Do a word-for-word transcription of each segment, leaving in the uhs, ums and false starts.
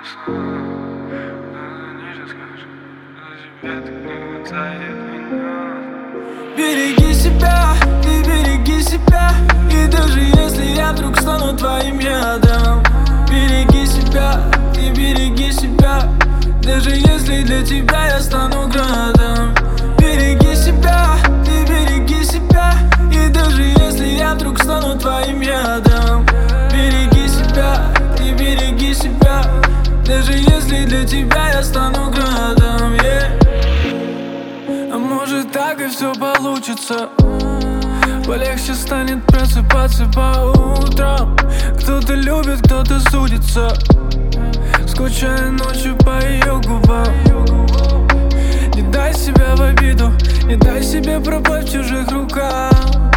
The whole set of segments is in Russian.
Береги себя, ты береги себя. И даже если я вдруг стану твоим ядом, береги себя, ты береги себя. Даже если для тебя я стану градом, береги себя, ты береги себя. И даже если я вдруг стану твоим ядом, береги себя, ты береги себя. Даже если для тебя я стану градом, yeah. А может так и все получится, полегче станет просыпаться по утрам. Кто-то любит, кто-то судится, скучая ночью по ее губам. Не дай себя в обиду, не дай себе пропасть в чужих руках.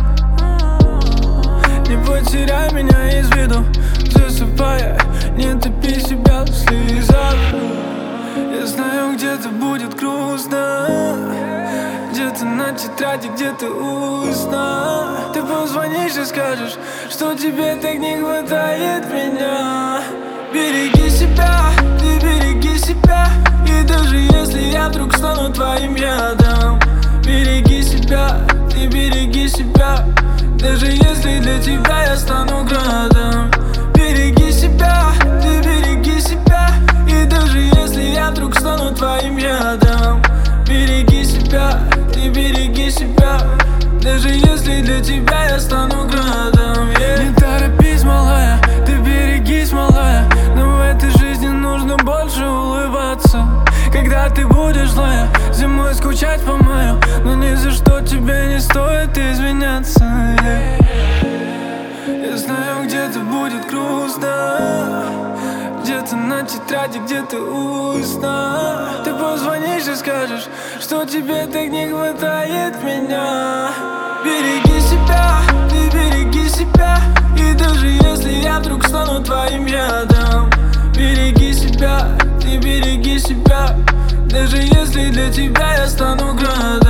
Не потеряй меня из виду, засыпая, не топи себя в слезах. Я знаю, где-то будет грустно, где-то на тетради, где-то устно. Ты позвонишь и скажешь, что тебе так не хватает меня. Береги себя, ты береги себя. И даже если я вдруг стану твоим ядом, береги себя, ты береги себя. Даже если для тебя я стану градом, береги себя, ты береги себя. И даже если я вдруг стану твоим ядом, береги себя, ты береги себя. Даже если для тебя я стану градом, yeah. Не торопись, малая, ты берегись, малая. Но в этой жизни нужно больше улыбаться. Когда ты будешь злая, зимой скучать по маю, но ни за что тебе не стоит извиняться, yeah. Я знаю, где-то будет грустно, где-то на тетради, где-то устно. Ты позвонишь и скажешь, что тебе так не хватает меня. Береги себя, ты береги себя. И даже если я вдруг стану твоим ядом, береги себя, ты береги себя. Даже если для тебя я стану градом.